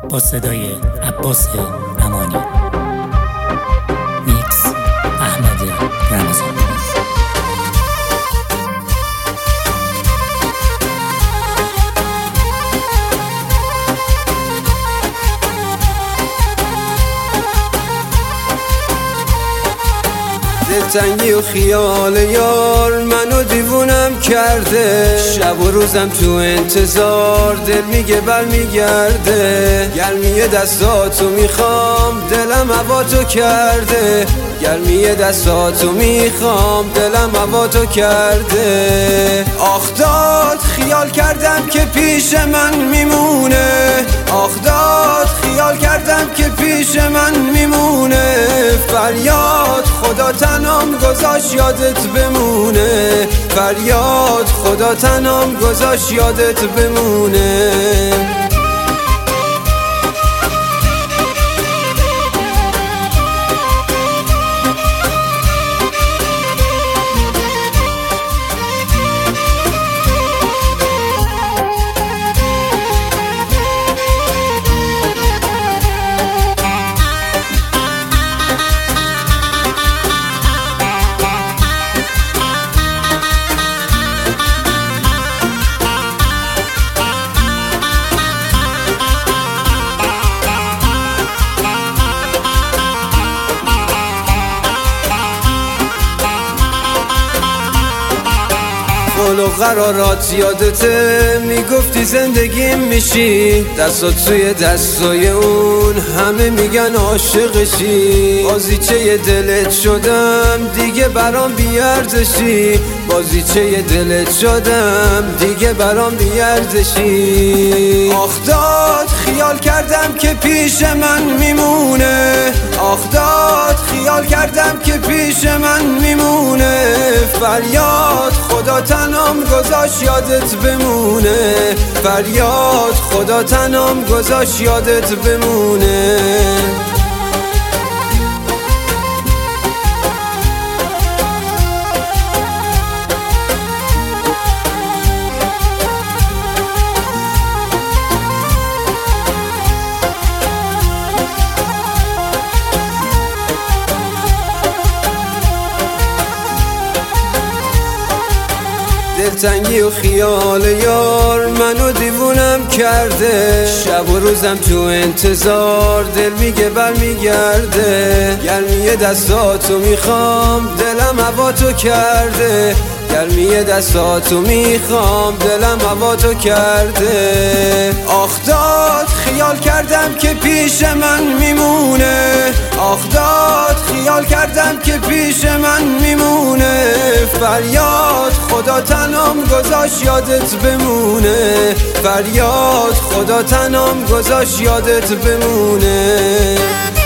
با صدای عباس امانی. میکس احمد رمضان. دلتنگی و خیال یار منو دیوونم کرده، شب و روزم تو انتظار، دل میگه برمیگرده. گرمی دستاتو میخوام دلم هواتو کرده، گرمی دستاتو میخوام دلم هواتو کرده. آخ داد خیال کردم که پیش من میمونه، آخ داد خیال کردم که پیش من میمونه. فریاد خدا تنام گذاشت یادت بمونه، فریاد خدا تنام گذاشت یادت بمونه. قول و قرارات یادته، میگفتی زندگیم میشی، دستات توی دستای اون همه میگن عاشقشی. بازیچه دلت شدم دیگه برام بیارزشی، بازیچه دلت شدم دیگه برام بیارزشی. آخ داد خیال کردم که پیش من میمونه، آخ داد خیال کردم که پیش من میمونه. فریاد خدا تنام گذاشت یادت بمونه، فریاد خدا تنام گذاشت یادت بمونه. دلتنگی و خیال یار منو دیوونم کرده، شب و روزم تو انتظار، دل میگه برمیگرده. گرمی دستاتو میخوام دلم هواتو کرده، گرمی دستاتو میخوام دلم هواتو کرده. آخ داد خیال کردم که پیش من میمونه، آخ داد خیال کردم که پیش من میمونه. فریاد خدا تنام گذاشت یادت بمونه، فریاد خدا تنام گذاشت یادت بمونه.